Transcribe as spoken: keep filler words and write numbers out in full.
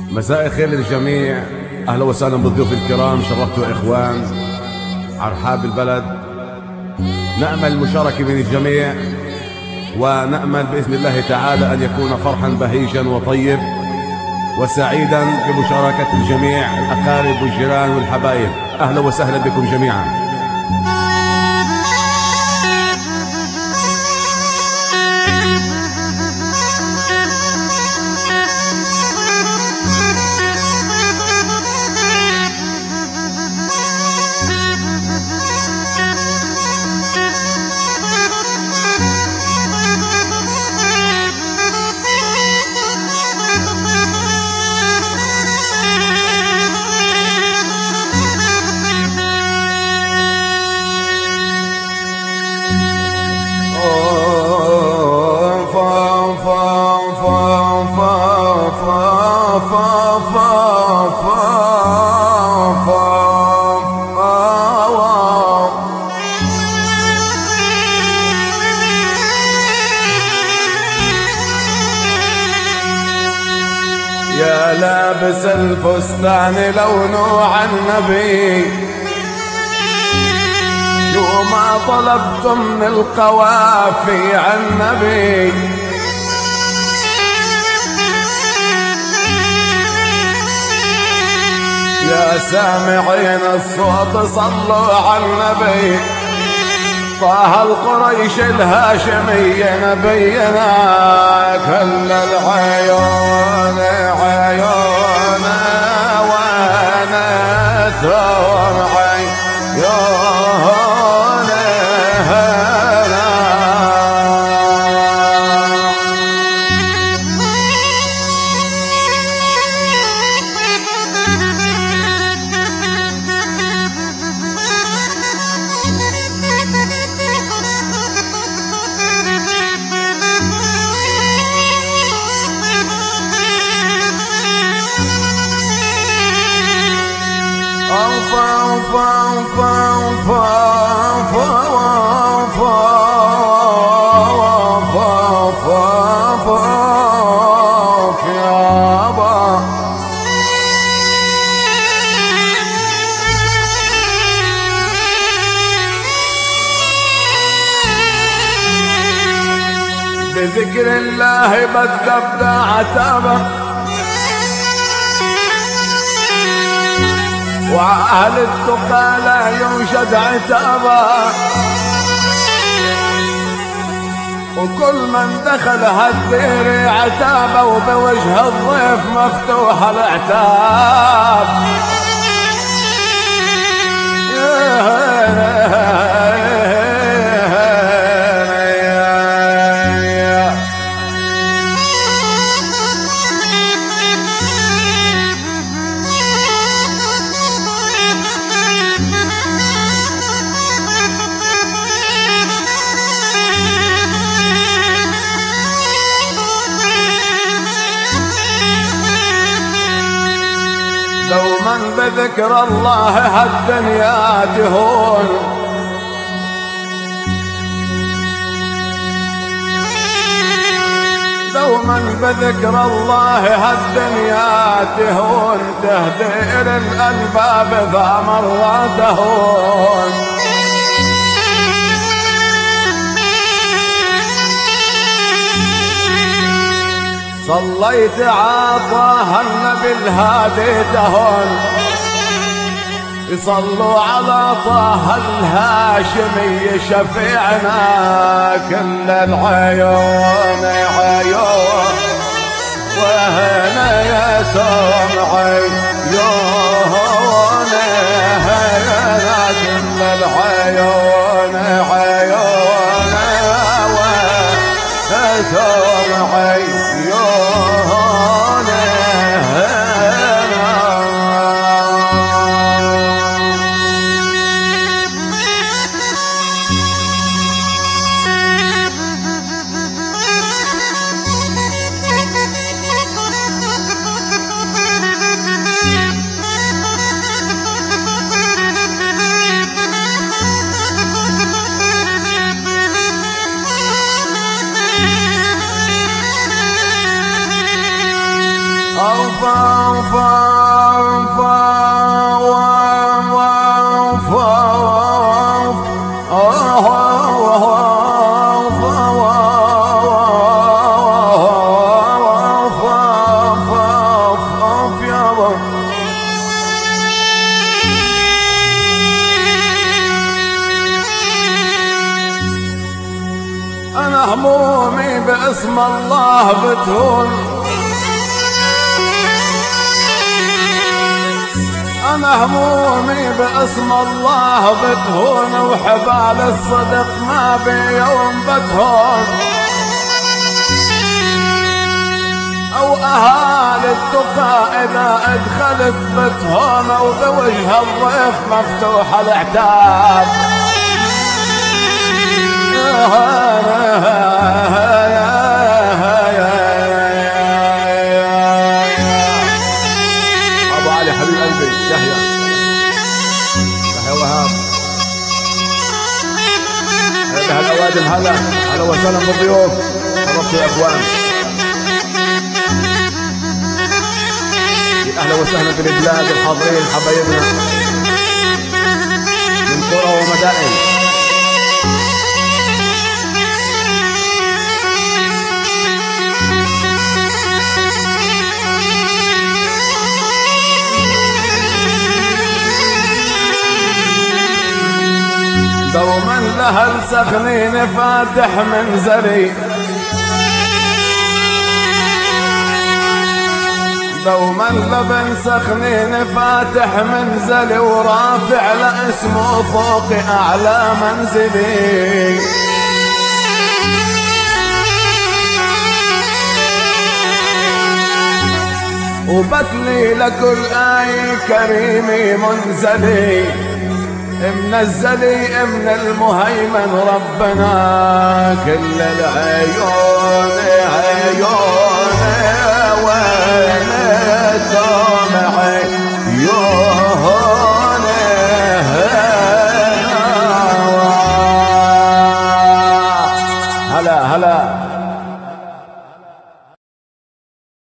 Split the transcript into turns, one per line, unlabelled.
مساء الخير للجميع، أهلا وسهلا بالضيوف الكرام، شرفتوا إخوان أرحاب البلد. نأمل المشاركة من الجميع، ونأمل بإذن الله تعالى أن يكون فرحا بهيجا وطيب وسعيدا بمشاركة الجميع، الأقارب والجيران والحبايب. أهلا وسهلا بكم جميعا.
يا لابس الفستان لونه عنبي، شو ما طلبت من القوافي عنبي. يا سامعين الصوت صلوا على النبي، طه القريش الهاشمي نبينا. كل العيون عيون وانا توم عيون بذكر الله بدأ عتابه، وأهل التقى لا ينشد عتابه. وكل من دخل هالدير عتابه، وبوجه الضيف مفتوح العتاب. دوما بذكر الله هالدنيا تهون، دوما بذكر الله هالدنيا تهون. تهدئ الألباب ذا مرة تهون. صليت عطاها النبي الهادي تهون، يصلوا على طه الهاشمي شفيعنا. كل العيون عيون وهنا يتم عيون هنا. كل العيون عيون وهنا عيون. أنا همومي باسم الله بتهون، أنا همومي باسم الله بتهون، وحبال الصدق ما بيوم بتهون، أو أهالي التقى إذا أدخلت بتهون، وبوجه الضيف مفتوح العتاب.
أبو علي حبيب قلبي يحيى يحيى وهاب بهالأوادم هلا أهلا وسهلا بالضيوف شرفتوا يا إخوان. أهلا وسهلا بالبلاد الحاضرين حبايبنا من قرى ومدائن.
دوما لها السخنين فاتح منزلي، دوما لبن سخنين فاتح منزلي، ورافع لاسمه فوق اعلى منزلي. وبتلي لكل آي كريمي منزلي، منزلي من المهيمن ربنا كل العيون عيون